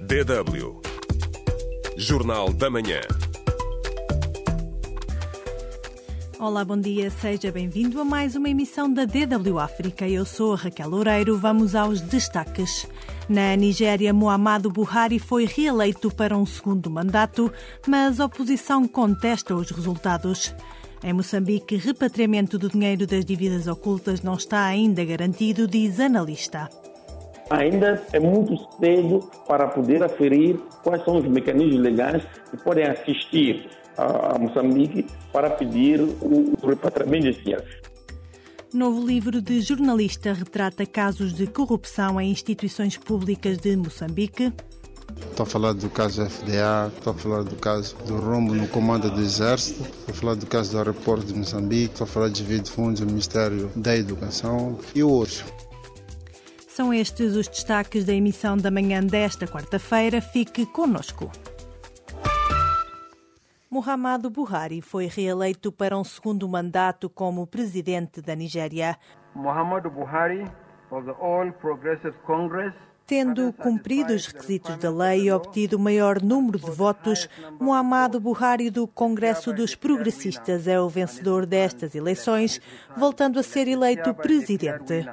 DW Jornal da Manhã. Olá, bom dia, seja bem-vindo a mais uma emissão da DW África. Eu sou a Raquel Loureiro, vamos aos destaques. Na Nigéria, Muhammadu Buhari foi reeleito para um segundo mandato, mas a oposição contesta os resultados. Em Moçambique, repatriamento do dinheiro das dívidas ocultas não está ainda garantido, diz analista. Ainda é muito cedo para poder aferir quais são os mecanismos legais que podem assistir a Moçambique para pedir o repatriamento desse dinheiro. Novo livro de jornalista retrata casos de corrupção em instituições públicas de Moçambique. Estou a falar do caso FDA, estou a falar do caso do rombo no comando do Exército, estou a falar do caso do aeroporto de Moçambique, estou a falar de desvio de fundos do Ministério da Educação e outros. São estes os destaques da emissão da manhã desta quarta-feira. Fique connosco. Muhammadu Buhari foi reeleito para um segundo mandato como presidente da Nigéria. Muhammadu Buhari of the All Progressive Congress. Tendo cumprido os requisitos da lei e obtido o maior número de votos, Muhammadu Buhari do Congresso dos Progressistas é o vencedor destas eleições, voltando a ser eleito presidente.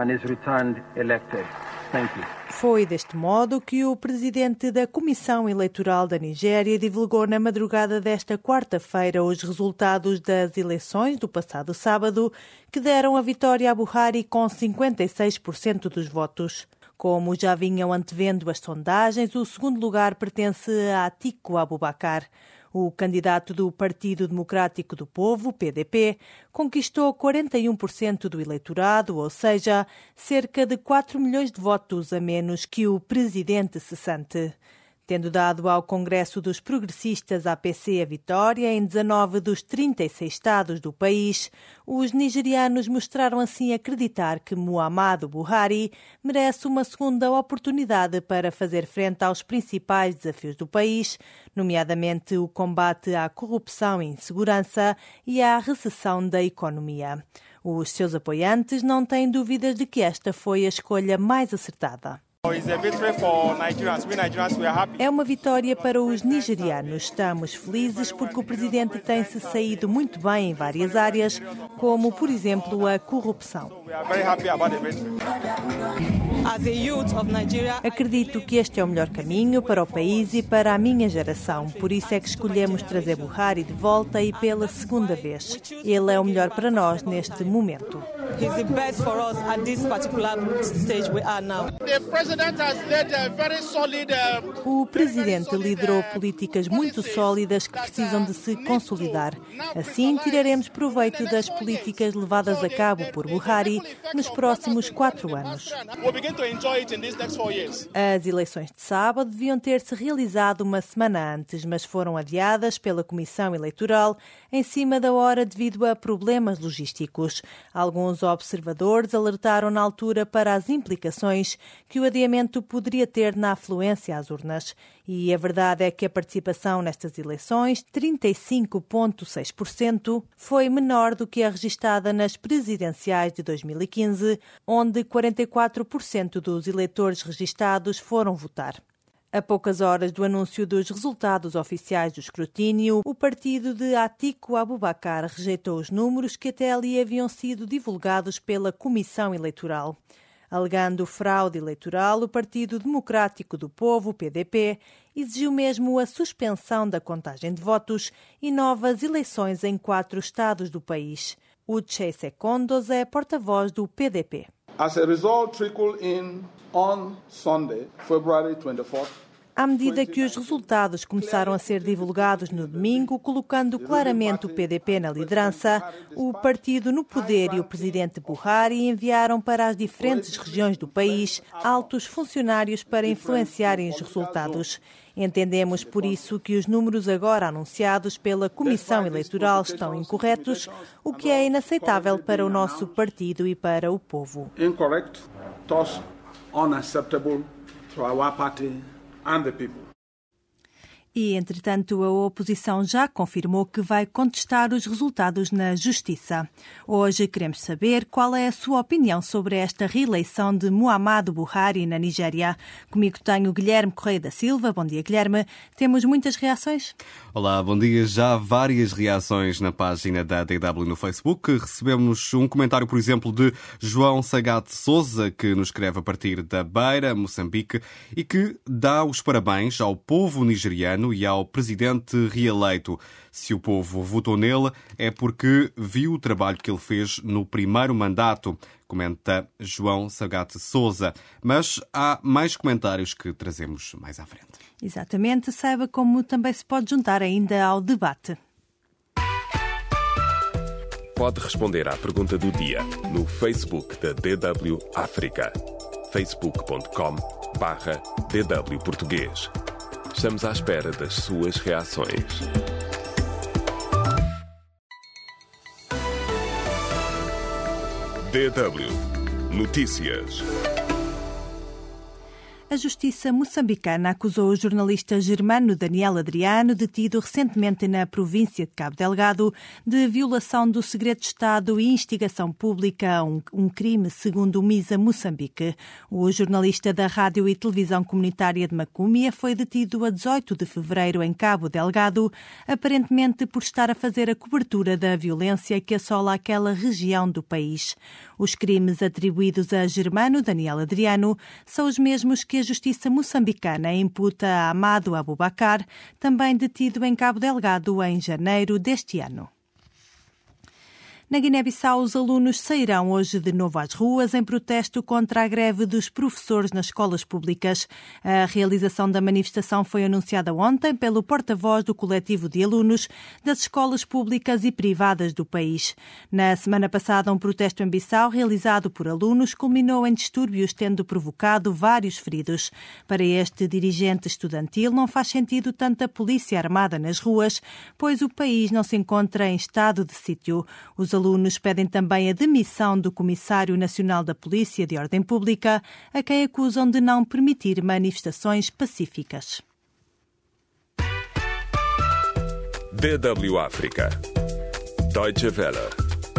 Foi deste modo que o presidente da Comissão Eleitoral da Nigéria divulgou na madrugada desta quarta-feira os resultados das eleições do passado sábado, que deram a vitória a Buhari com 56% dos votos. Como já vinham antevendo as sondagens, o segundo lugar pertence a Atiku Abubakar. O candidato do Partido Democrático do Povo, PDP, conquistou 41% do eleitorado, ou seja, cerca de 4 milhões de votos a menos que o presidente cessante. Tendo dado ao Congresso dos Progressistas APC a vitória em 19 dos 36 estados do país, os nigerianos mostraram assim acreditar que Muhammadu Buhari merece uma segunda oportunidade para fazer frente aos principais desafios do país, nomeadamente o combate à corrupção e insegurança e à recessão da economia. Os seus apoiantes não têm dúvidas de que esta foi a escolha mais acertada. É uma vitória para os nigerianos. Estamos felizes porque o presidente tem-se saído muito bem em várias áreas, como, por exemplo, a corrupção. Acredito que este é o melhor caminho para o país e para a minha geração. Por isso é que escolhemos trazer Buhari de volta e pela segunda vez. Ele é o melhor para nós neste momento. O presidente liderou políticas muito sólidas que precisam de se consolidar. Assim, tiraremos proveito das políticas levadas a cabo por Buhari nos próximos 4 anos. As eleições de sábado deviam ter-se realizado uma semana antes, mas foram adiadas pela Comissão Eleitoral em cima da hora devido a problemas logísticos. Alguns observadores alertaram na altura para as implicações que o adiamento poderia ter na afluência às urnas. E a verdade é que a participação nestas eleições, 35,6%, foi menor do que a registada nas presidenciais de 2015, onde 44% dos eleitores registados foram votar. A poucas horas do anúncio dos resultados oficiais do escrutínio, o partido de Atiku Abubakar rejeitou os números que até ali haviam sido divulgados pela Comissão Eleitoral. Alegando fraude eleitoral, o Partido Democrático do Povo, PDP, exigiu mesmo a suspensão da contagem de votos e novas eleições em 4 estados do país. Uche Secondos é porta-voz do PDP. As a result trickled in on Sunday, February 24th, À medida que os resultados começaram a ser divulgados no domingo, colocando claramente o PDP na liderança, o partido no poder e o presidente Buhari enviaram para as diferentes regiões do país altos funcionários para influenciarem os resultados. Entendemos, por isso, que os números agora anunciados pela Comissão Eleitoral estão incorretos, o que é inaceitável para o nosso partido e para o povo. incorrect, thus unacceptable to our party and the people. E, entretanto, a oposição já confirmou que vai contestar os resultados na Justiça. Hoje queremos saber qual é a sua opinião sobre esta reeleição de Muhammadu Buhari na Nigéria. Comigo tenho Guilherme Correia da Silva. Bom dia, Guilherme. Temos muitas reações? Olá, bom dia. Já há várias reações na página da DW no Facebook. Recebemos um comentário, por exemplo, de João Sagate Souza, que nos escreve a partir da Beira, Moçambique, e que dá os parabéns ao povo nigeriano e ao presidente reeleito. Se o povo votou nele, é porque viu o trabalho que ele fez no primeiro mandato, comenta João Sagate Souza. Mas há mais comentários que trazemos mais à frente. Exatamente. Saiba como também se pode juntar ainda ao debate. Pode responder à pergunta do dia no Facebook da DW África. facebook.com/DW Português. Estamos à espera das suas reações. DW Notícias. A Justiça moçambicana acusou o jornalista germano Daniel Adriano, detido recentemente na província de Cabo Delgado, de violação do segredo de Estado e instigação pública, um crime segundo o MISA Moçambique. O jornalista da Rádio e Televisão Comunitária de Macúmia foi detido a 18 de fevereiro em Cabo Delgado, aparentemente por estar a fazer a cobertura da violência que assola aquela região do país. Os crimes atribuídos a germano Daniel Adriano são os mesmos que a Justiça moçambicana imputa a Amado Abubakar, também detido em Cabo Delgado em janeiro deste ano. Na Guiné-Bissau, os alunos sairão hoje de novo às ruas em protesto contra a greve dos professores nas escolas públicas. A realização da manifestação foi anunciada ontem pelo porta-voz do coletivo de alunos das escolas públicas e privadas do país. Na semana passada, um protesto em Bissau, realizado por alunos, culminou em distúrbios, tendo provocado vários feridos. Para este dirigente estudantil, não faz sentido tanta polícia armada nas ruas, pois o país não se encontra em estado de sítio. Os alunos pedem também a demissão do Comissário Nacional da Polícia de Ordem Pública, a quem acusam de não permitir manifestações pacíficas. DW África. Deutsche Welle.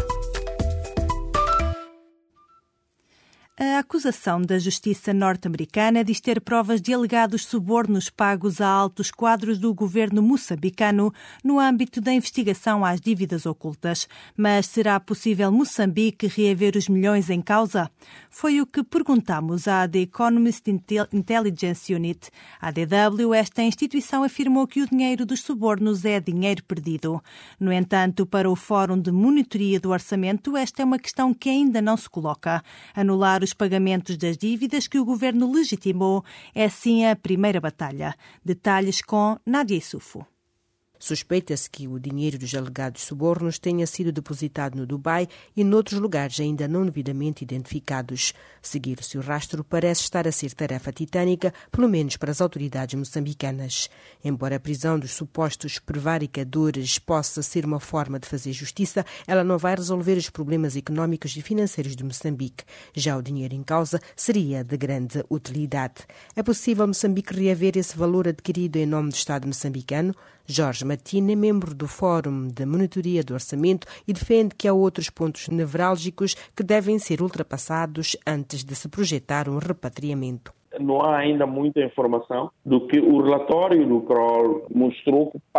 A acusação da Justiça norte-americana diz ter provas de alegados subornos pagos a altos quadros do governo moçambicano no âmbito da investigação às dívidas ocultas. Mas será possível Moçambique reaver os milhões em causa? Foi o que perguntamos à The Economist Intelligence Unit. A DW, esta instituição afirmou que o dinheiro dos subornos é dinheiro perdido. No entanto, para o Fórum de Monitoria do Orçamento, esta é uma questão que ainda não se coloca. Anular os pagamentos das dívidas que o governo legitimou é sim a primeira batalha. Detalhes com Nádia Issoufou. Suspeita-se que o dinheiro dos alegados subornos tenha sido depositado no Dubai e noutros lugares ainda não devidamente identificados. Seguir o seu rastro parece estar a ser tarefa titânica, pelo menos para as autoridades moçambicanas. Embora a prisão dos supostos prevaricadores possa ser uma forma de fazer justiça, ela não vai resolver os problemas económicos e financeiros de Moçambique. Já o dinheiro em causa seria de grande utilidade. É possível Moçambique reaver esse valor adquirido em nome do Estado moçambicano? Jorge Martina é membro do Fórum de Monitoria do Orçamento e defende que há outros pontos nevrálgicos que devem ser ultrapassados antes de se projetar um repatriamento. Não há ainda muita informação do que o relatório do Kroll mostrou que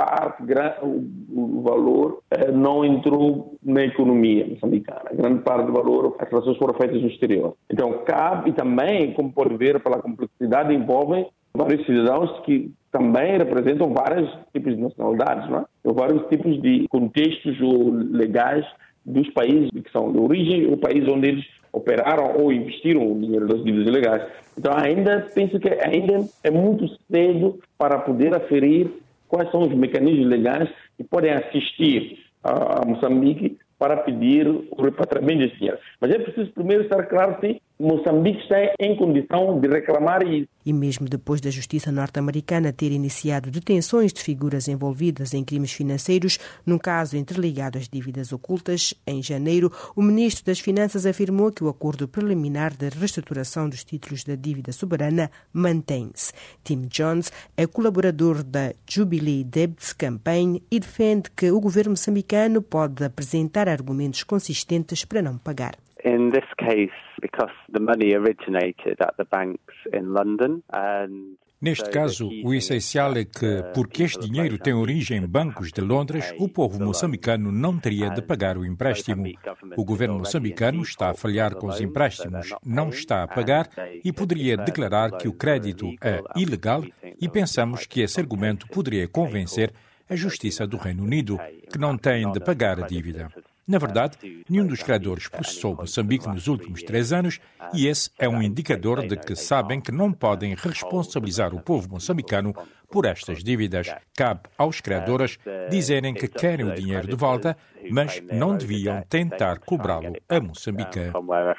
o valor não entrou na economia moçambicana. Grande parte do valor, as transações foram feitas no exterior. Então, cabe e também, como pode ver pela complexidade, envolvem vários cidadãos que também representam vários tipos de nacionalidades, não é? Ou vários tipos de contextos legais dos países que são de origem ou países onde eles operaram ou investiram o dinheiro das dívidas ilegais. Então, penso que ainda é muito cedo para poder aferir quais são os mecanismos legais que podem assistir a Moçambique para pedir o repatriamento desse dinheiro. Mas é preciso primeiro estar claro, sim, Moçambique está em condição de reclamar isso. E mesmo depois da justiça norte-americana ter iniciado detenções de figuras envolvidas em crimes financeiros, num caso interligado às dívidas ocultas, em janeiro, o ministro das Finanças afirmou que o acordo preliminar de reestruturação dos títulos da dívida soberana mantém-se. Tim Jones é colaborador da Jubilee Debt Campaign e defende que o governo moçambicano pode apresentar argumentos consistentes para não pagar. In this case, because the money originated at the banks in London and Neste caso, o essencial é que, porque este dinheiro tem origem em bancos de Londres, o povo moçambicano não teria de pagar o empréstimo. O governo moçambicano está a falhar com os empréstimos, não está a pagar e poderia declarar que o crédito é ilegal e pensamos que esse argumento poderia convencer a Justiça do Reino Unido, que não tem de pagar a dívida. Na verdade, nenhum dos credores processou Moçambique nos últimos 3 anos e esse é um indicador de que sabem que não podem responsabilizar o povo moçambicano por estas dívidas. Cabe aos credores dizerem que querem o dinheiro de volta, mas não deviam tentar cobrá-lo a Moçambique.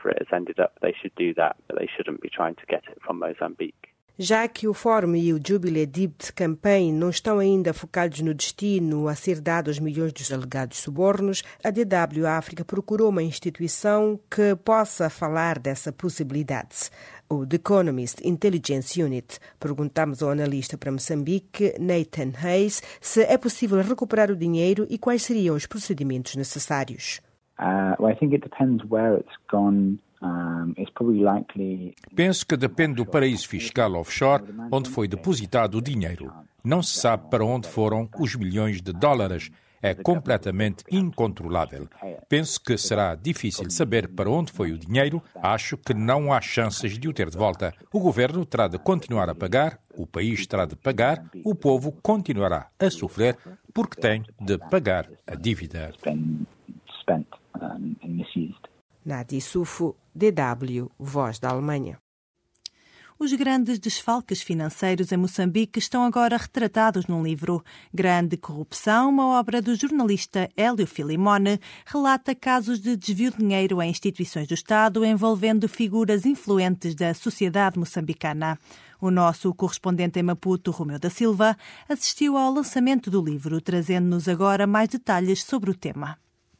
Já que o Fórum e o Jubilee Debt Campaign não estão ainda focados no destino a ser dado aos milhões dos alegados subornos, a DW África procurou uma instituição que possa falar dessa possibilidade. O The Economist Intelligence Unit. Perguntamos ao analista para Moçambique, Nathan Hayes, se é possível recuperar o dinheiro e quais seriam os procedimentos necessários. I think it depends where it's gone. Penso que depende do paraíso fiscal offshore onde foi depositado o dinheiro. Não se sabe para onde foram os milhões de dólares. É completamente incontrolável. Penso que será difícil saber para onde foi o dinheiro. Acho que não há chances de o ter de volta. O governo terá de continuar a pagar, o país terá de pagar, o povo continuará a sofrer porque tem de pagar a dívida. Nadi Sufo, DW, Voz da Alemanha. Os grandes desfalques financeiros em Moçambique estão agora retratados num livro. Grande Corrupção, uma obra do jornalista Hélio Filimone, relata casos de desvio de dinheiro em instituições do Estado envolvendo figuras influentes da sociedade moçambicana. O nosso correspondente em Maputo, Romeu da Silva, assistiu ao lançamento do livro, trazendo-nos agora mais detalhes sobre o tema.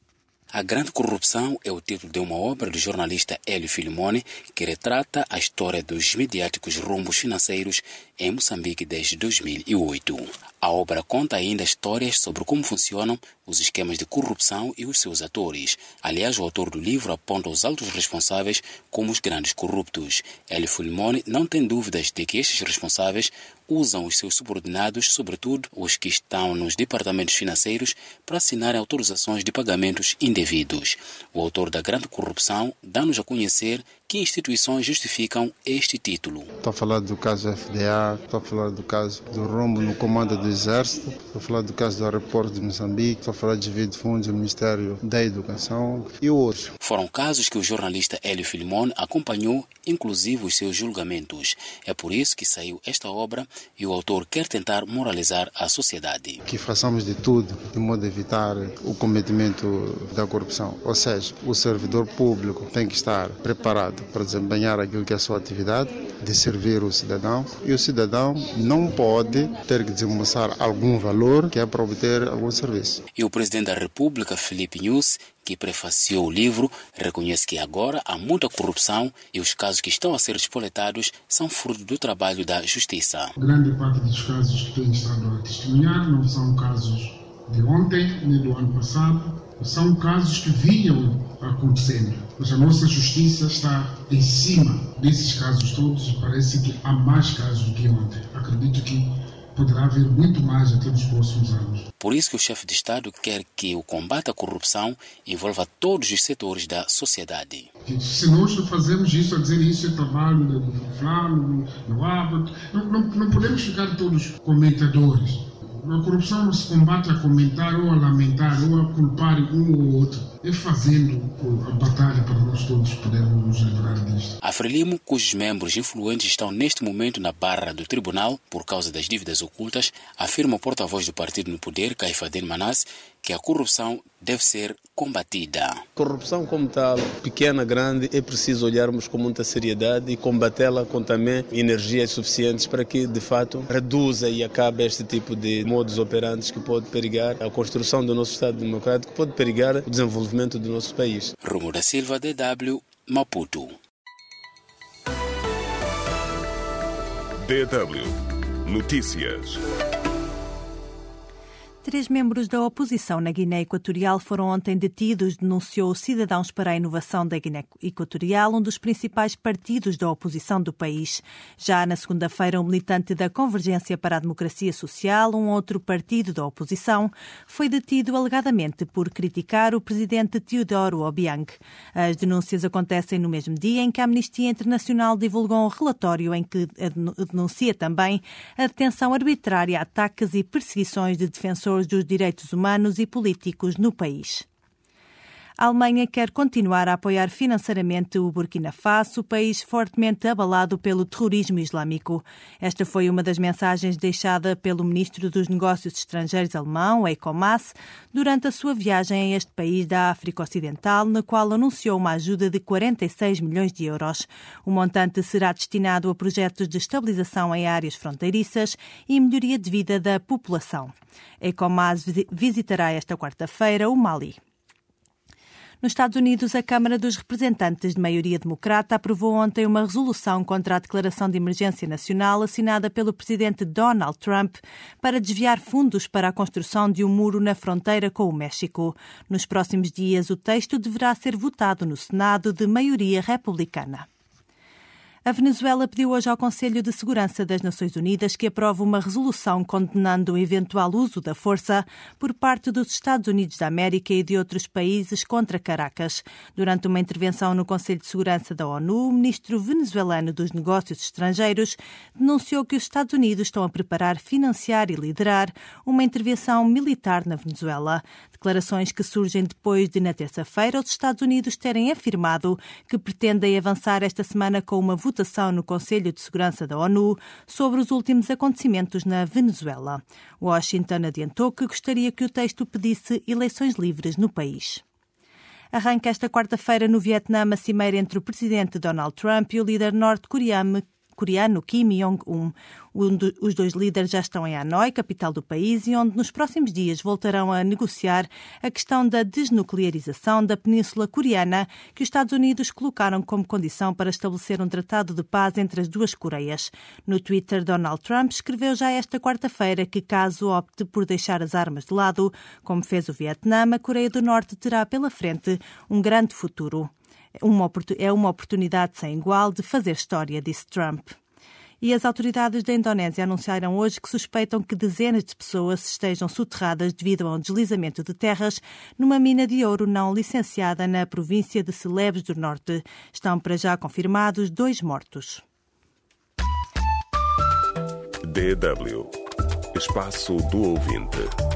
A Grande Corrupção é o título de uma obra do jornalista Hélio Filimone que retrata a história dos mediáticos rombos financeiros em Moçambique desde 2008. A obra conta ainda histórias sobre como funcionam os esquemas de corrupção e os seus atores. Aliás, o autor do livro aponta os altos responsáveis como os grandes corruptos. Hélio Filimone não tem dúvidas de que estes responsáveis usam os seus subordinados, sobretudo os que estão nos departamentos financeiros, para assinarem autorizações de pagamentos indevidos. O autor da Grande Corrupção dá-nos a conhecer que instituições justificam este título. Estou a falar do caso FDA, estou a falar do caso do rombo no comando do Exército, estou a falar do caso do aeroporto de Moçambique, estou a falar de desvio de fundos do Ministério da Educação e outros. Foram casos que o jornalista Hélio Filimone acompanhou, inclusive os seus julgamentos. É por isso que saiu esta obra e o autor quer tentar moralizar a sociedade. Que façamos de tudo de modo a evitar o cometimento da corrupção. Ou seja, o servidor público tem que estar preparado para desempenhar aquilo que é a sua atividade, de servir o cidadão, e o cidadão não pode ter que desembolsar algum valor que é para obter algum serviço. E o presidente da República, Filipe Nyusi, que prefaciou o livro, reconhece que agora há muita corrupção e os casos que estão a ser despoletados são fruto do trabalho da justiça. Grande parte dos casos que tenho estado a testemunhar não são casos de ontem nem do ano passado, são casos que vinham acontecendo. Mas a nossa justiça está em cima desses casos todos e parece que há mais casos do que ontem. Acredito que poderá haver muito mais até nos próximos anos. Por isso que o chefe de Estado quer que o combate à corrupção envolva todos os setores da sociedade. Se nós fazemos isso, a dizer isso é trabalho do fulano, do árbitro, não podemos ficar todos comentadores. A corrupção não se combate a comentar ou a lamentar ou a culpar um ou outro. é fazendo a batalha para nós todos podermos nos livrar disto. A Frelimo, cujos membros influentes estão neste momento na barra do tribunal por causa das dívidas ocultas, afirma o porta-voz do partido no poder, Kaifaden Manas, que a corrupção deve ser combatida. Corrupção como tal, pequena, grande, é preciso olharmos com muita seriedade e combatê-la com também energias suficientes para que, de fato, reduza e acabe este tipo de modus operandi que pode perigar a construção do nosso Estado democrático, que pode perigar o desenvolvimento do nosso país. Romo da Silva, DW, Maputo. DW Notícias. 3 membros da oposição na Guiné Equatorial foram ontem detidos, denunciou Cidadãos para a Inovação da Guiné Equatorial, um dos principais partidos da oposição do país. Já na segunda-feira, um militante da Convergência para a Democracia Social, um outro partido da oposição, foi detido alegadamente por criticar o presidente Teodoro Obiang. As denúncias acontecem no mesmo dia em que a Amnistia Internacional divulgou um relatório em que denuncia também a detenção arbitrária, ataques e perseguições de defensores dos direitos humanos e políticos no país. A Alemanha quer continuar a apoiar financeiramente o Burkina Faso, país fortemente abalado pelo terrorismo islâmico. Esta foi uma das mensagens deixada pelo ministro dos Negócios Estrangeiros alemão, Heiko Maas, durante a sua viagem a este país da África Ocidental, na qual anunciou uma ajuda de 46 milhões de euros. O montante será destinado a projetos de estabilização em áreas fronteiriças e melhoria de vida da população. Heiko Maas visitará esta quarta-feira o Mali. Nos Estados Unidos, a Câmara dos Representantes de maioria democrata aprovou ontem uma resolução contra a declaração de emergência nacional assinada pelo presidente Donald Trump para desviar fundos para a construção de um muro na fronteira com o México. Nos próximos dias, o texto deverá ser votado no Senado de maioria republicana. A Venezuela pediu hoje ao Conselho de Segurança das Nações Unidas que aprove uma resolução condenando o eventual uso da força por parte dos Estados Unidos da América e de outros países contra Caracas. Durante uma intervenção no Conselho de Segurança da ONU, o ministro venezuelano dos Negócios Estrangeiros denunciou que os Estados Unidos estão a preparar, financiar e liderar uma intervenção militar na Venezuela. Declarações que surgem depois de, na terça-feira, os Estados Unidos terem afirmado que pretendem avançar esta semana com uma votação no Conselho de Segurança da ONU sobre os últimos acontecimentos na Venezuela. Washington adiantou que gostaria que o texto pedisse eleições livres no país. Arranca esta quarta-feira no Vietnã a cimeira entre o presidente Donald Trump e o líder norte-coreano Kim Jong-un. Os dois líderes já estão em Hanoi, capital do país, e onde nos próximos dias voltarão a negociar a questão da desnuclearização da Península Coreana, que os Estados Unidos colocaram como condição para estabelecer um tratado de paz entre as duas Coreias. No Twitter, Donald Trump escreveu já esta quarta-feira que, caso opte por deixar as armas de lado, como fez o Vietnã, a Coreia do Norte terá pela frente um grande futuro. É uma oportunidade sem igual de fazer história, disse Trump. E as autoridades da Indonésia anunciaram hoje que suspeitam que dezenas de pessoas estejam soterradas devido a um deslizamento de terras numa mina de ouro não licenciada na província de Celebes do Norte. Estão para já confirmados 2 mortos. DW Espaço do Ouvinte.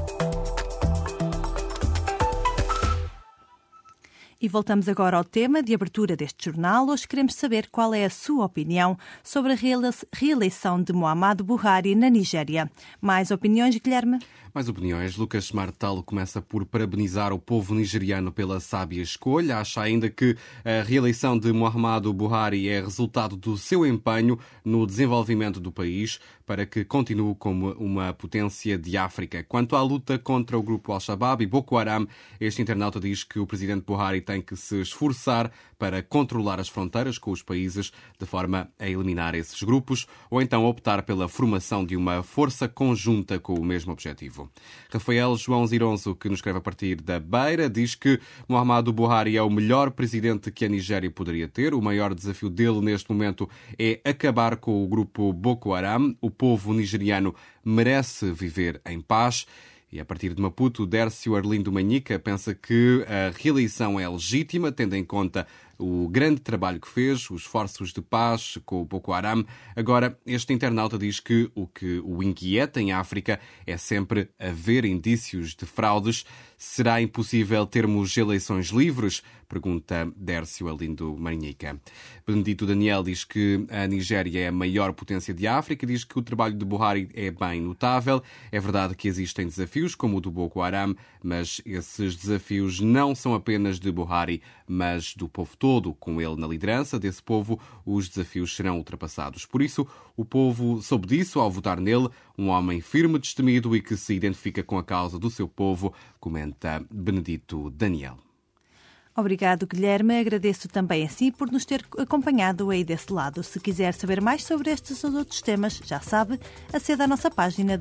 E voltamos agora ao tema de abertura deste jornal. Hoje queremos saber qual é a sua opinião sobre a reeleição de Muhammadu Buhari na Nigéria. Mais opiniões, Guilherme? Mais opiniões. Lucas Martalo começa por parabenizar o povo nigeriano pela sábia escolha. Acha ainda que a reeleição de Muhammadu Buhari é resultado do seu empenho no desenvolvimento do país para que continue como uma potência de África. Quanto à luta contra o grupo Al-Shabaab e Boko Haram, este internauta diz que o presidente Buhari tem que se esforçar para controlar as fronteiras com os países de forma a eliminar esses grupos ou então optar pela formação de uma força conjunta com o mesmo objetivo. Rafael João Zironzo, que nos escreve a partir da Beira, diz que Muhammadu Buhari é o melhor presidente que a Nigéria poderia ter. O maior desafio dele neste momento é acabar com o grupo Boko Haram. O povo nigeriano merece viver em paz. E a partir de Maputo, Dércio Arlindo Manhica pensa que a reeleição é legítima, tendo em conta o grande trabalho que fez, os esforços de paz com o Boko Haram. Agora, este internauta diz que o inquieta em África é sempre haver indícios de fraudes. Será impossível termos eleições livres? Pergunta Dércio Alindo Marinhica. Benedito Daniel diz que a Nigéria é a maior potência de África, diz que o trabalho de Buhari é bem notável. É verdade que existem desafios, como o do Boko Haram, mas esses desafios não são apenas de Buhari, mas do povo todo. Com ele na liderança desse povo, os desafios serão ultrapassados. Por isso, o povo soube disso ao votar nele, um homem firme, destemido e que se identifica com a causa do seu povo, comenta Benedito Daniel. Obrigado, Guilherme. Agradeço também a si por nos ter acompanhado aí desse lado. Se quiser saber mais sobre estes ou outros temas, já sabe, aceda à nossa página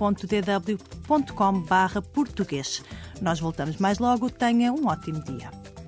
www.dw.com/português. Nós voltamos mais logo. Tenha um ótimo dia.